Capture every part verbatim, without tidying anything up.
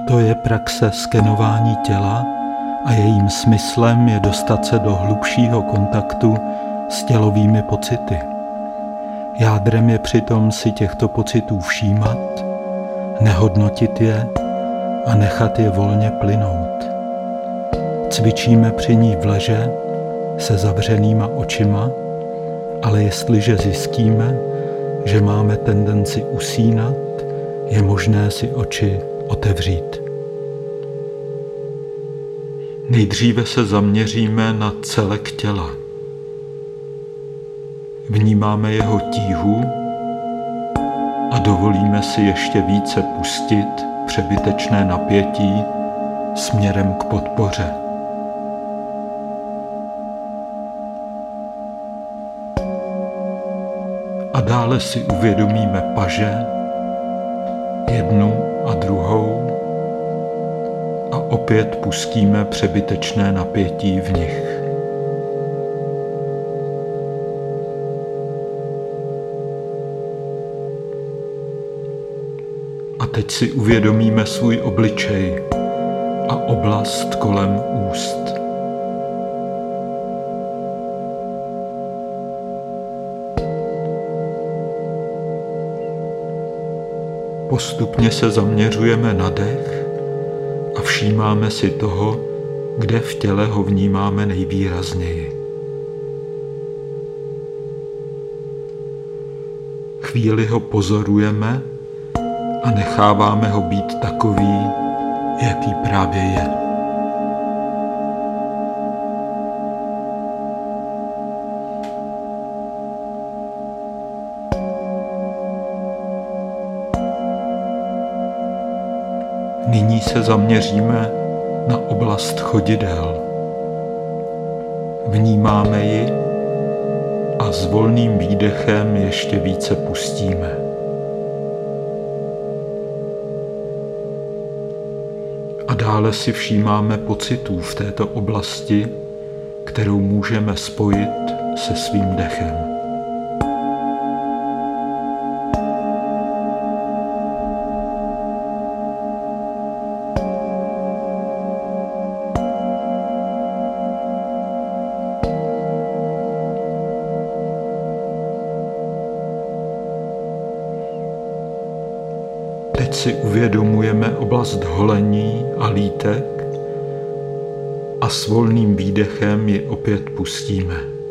To je praxe skenování těla a jejím smyslem je dostat se do hlubšího kontaktu s tělovými pocity. Jádrem je přitom si těchto pocitů všímat, nehodnotit je a nechat je volně plynout. Cvičíme při ní v leže se zavřenýma očima, ale jestliže zjistíme, že máme tendenci usínat, je možné si oči otevřít. Nejdříve se zaměříme na celek těla. Vnímáme jeho tíhu a dovolíme si ještě více pustit přebytečné napětí směrem k podpoře. A dále si uvědomíme paže, jednu a druhou, a opět pustíme přebytečné napětí v nich. A teď si uvědomíme svůj obličej a oblast kolem úst. Postupně se zaměřujeme na dech a všímáme si toho, kde v těle ho vnímáme nejvýrazněji. Chvíli ho pozorujeme a necháváme ho být takový, jaký právě je. Nyní se zaměříme na oblast chodidel. Vnímáme ji a s volným výdechem ještě více pustíme. A dále si všímáme pocitů v této oblasti, kterou můžeme spojit se svým dechem. Teď si uvědomujeme oblast holení a lítek a s volným výdechem ji opět pustíme.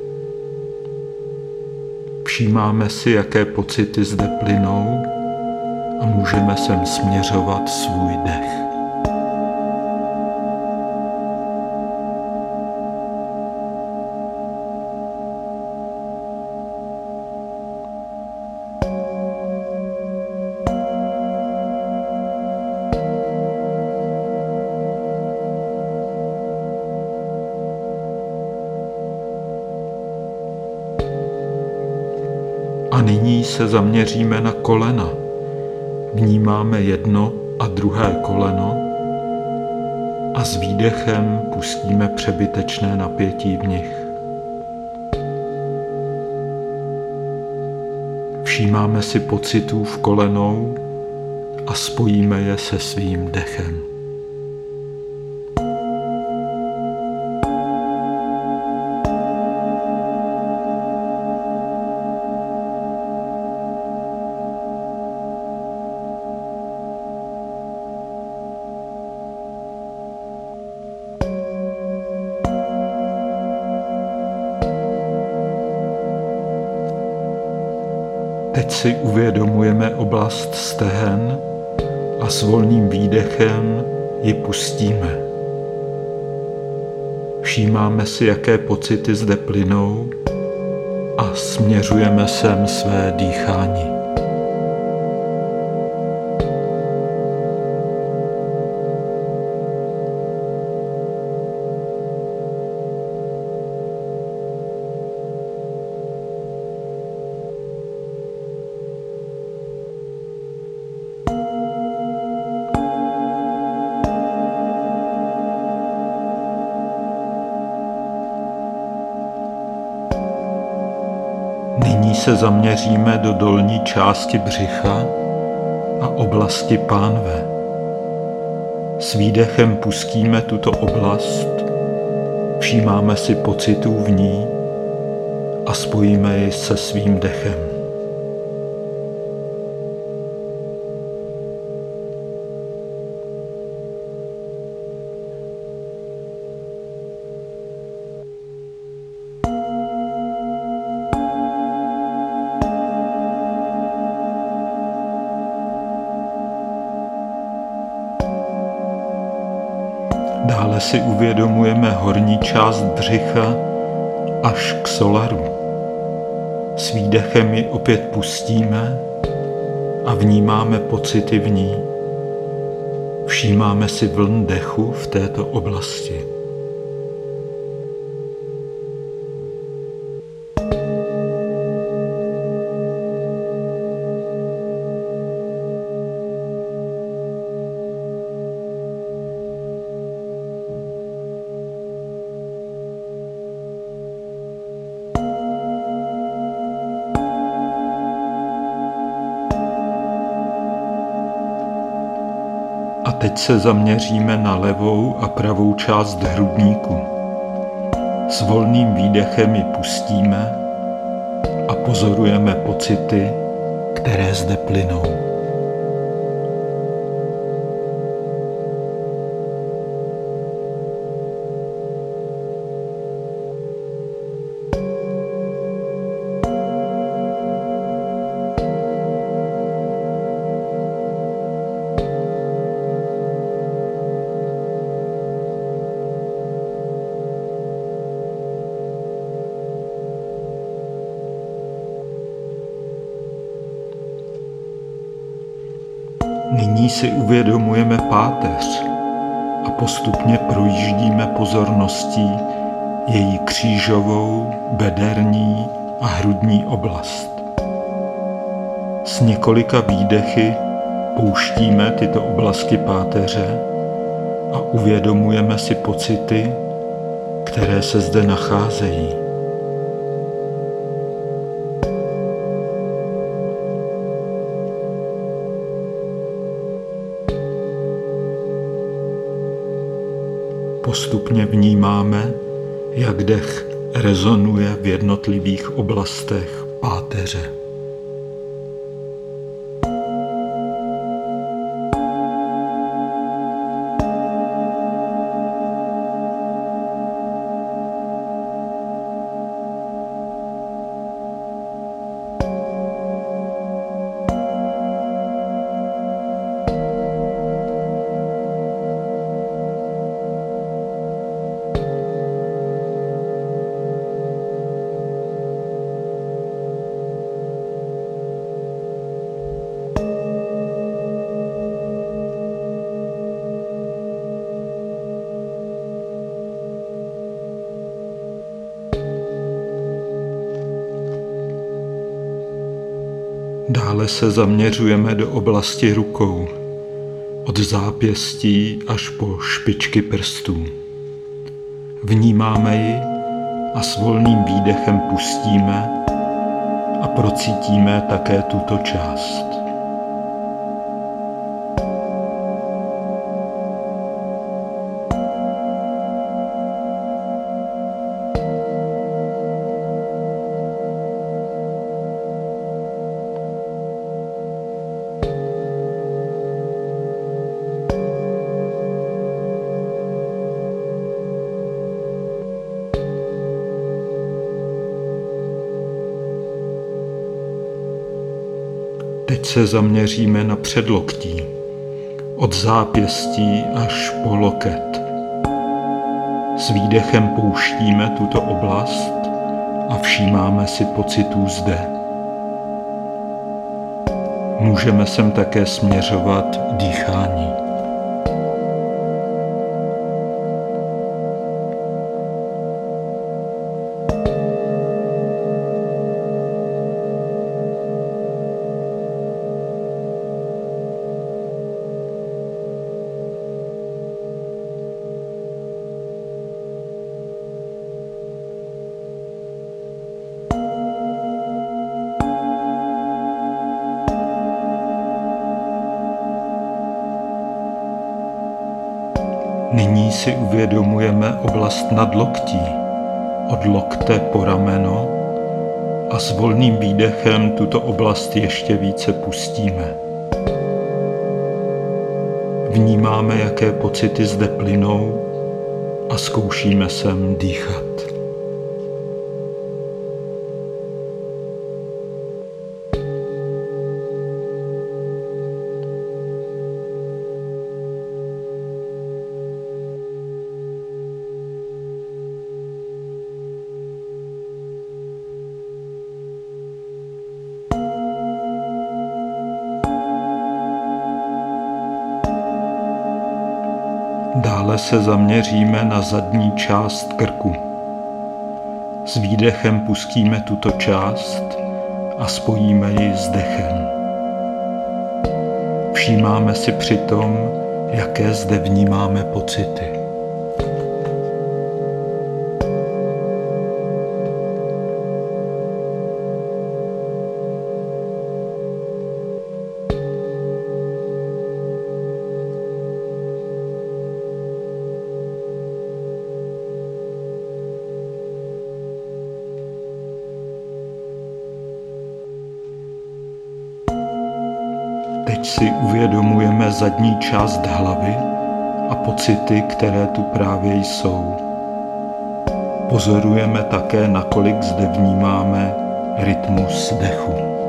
Všímáme si, jaké pocity zde plynou a můžeme sem směřovat svůj dech. A nyní se zaměříme na kolena. Vnímáme jedno a druhé koleno a s výdechem pustíme přebytečné napětí v nich. Všímáme si pocitů v kolenou a spojíme je se svým dechem. Teď si uvědomujeme oblast stehen a s volným výdechem ji pustíme. Všímáme si, jaké pocity zde plynou a směřujeme sem své dýchání. Nyní se zaměříme do dolní části břicha a oblasti pánve. S výdechem pustíme tuto oblast, všímáme si pocitů v ní a spojíme ji se svým dechem. Dále si uvědomujeme horní část břicha až k solaru. S výdechem ji opět pustíme a vnímáme pocity v ní. Všímáme si vln dechu v této oblasti. A teď se zaměříme na levou a pravou část hrudníku. S volným výdechem ji pustíme a pozorujeme pocity, které zde plynou. Nyní si uvědomujeme páteř a postupně projíždíme pozorností její křížovou, bederní a hrudní oblast. S několika výdechy pouštíme tyto oblasti páteře a uvědomujeme si pocity, které se zde nacházejí. Postupně vnímáme, jak dech rezonuje v jednotlivých oblastech páteře. Dále se zaměřujeme do oblasti rukou, od zápěstí až po špičky prstů. Vnímáme ji a s volným výdechem pustíme a procítíme také tuto část. Teď se zaměříme na předloktí, od zápěstí až po loket. S výdechem pouštíme tuto oblast a všímáme si pocitů zde. Můžeme sem také směřovat dýchání. Nyní si uvědomujeme oblast nad loktí, od lokte po rameno a s volným výdechem tuto oblast ještě více pustíme. Vnímáme, jaké pocity zde plynou a zkoušíme sem dýchat. Dále se zaměříme na zadní část krku. S výdechem pustíme tuto část a spojíme ji s dechem. Všímáme si přitom, jaké zde vnímáme pocity. Teď si uvědomujeme zadní část hlavy a pocity, které tu právě jsou. Pozorujeme také, nakolik zde vnímáme rytmus dechu.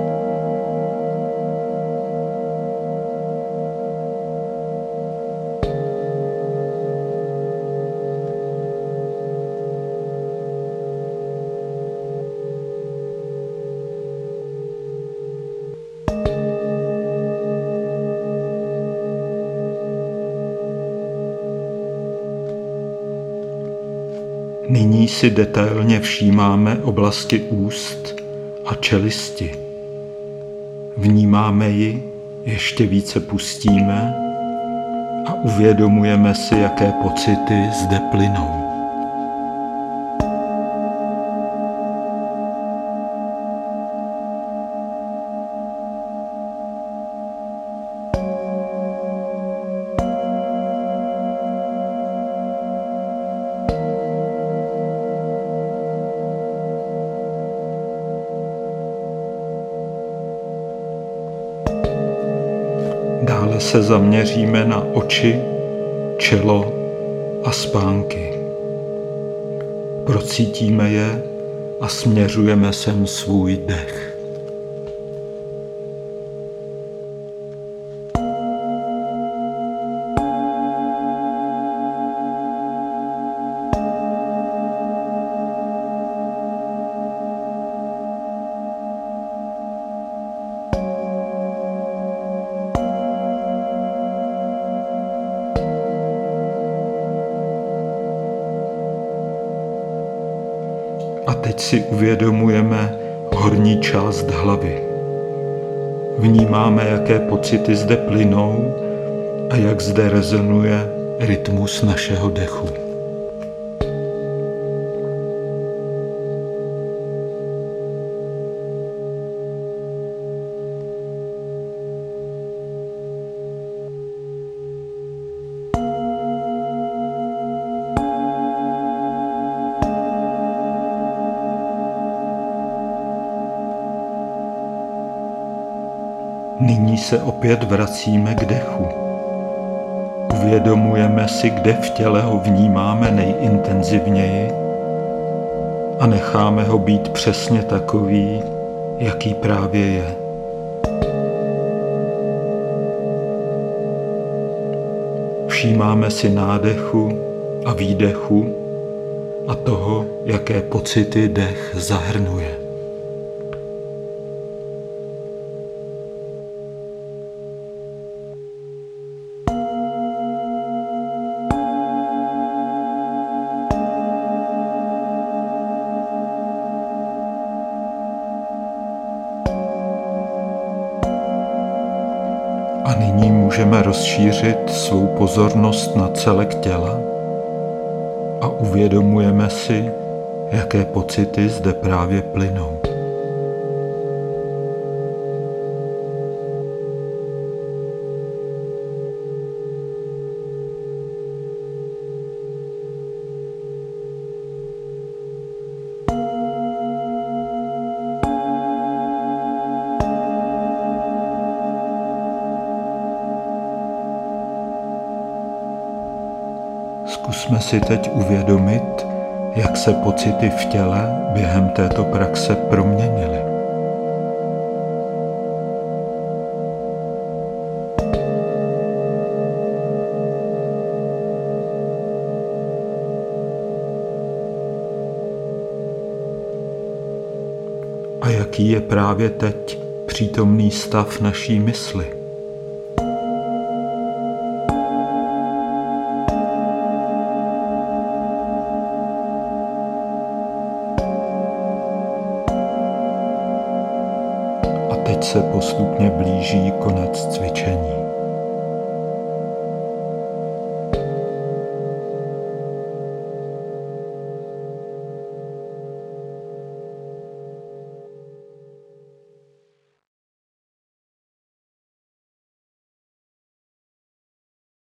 Nyní si detailně všímáme oblasti úst a čelisti. Vnímáme ji, ještě více pustíme a uvědomujeme si, jaké pocity zde plynou. Dále se zaměříme na oči, čelo a spánky. Procítíme je a směřujeme sem svůj dech. A teď si uvědomujeme horní část hlavy. Vnímáme, jaké pocity zde plynou a jak zde rezonuje rytmus našeho dechu. Nyní se opět vracíme k dechu. Uvědomujeme si, kde v těle ho vnímáme nejintenzivněji a necháme ho být přesně takový, jaký právě je. Všímáme si nádechu a výdechu a toho, jaké pocity dech zahrnuje. A nyní můžeme rozšířit svou pozornost na celek těla a uvědomujeme si, jaké pocity zde právě plynou. Zkusme si teď uvědomit, jak se pocity v těle během této praxe proměnily. A jaký je právě teď přítomný stav naší mysli? A teď se postupně blíží konec cvičení.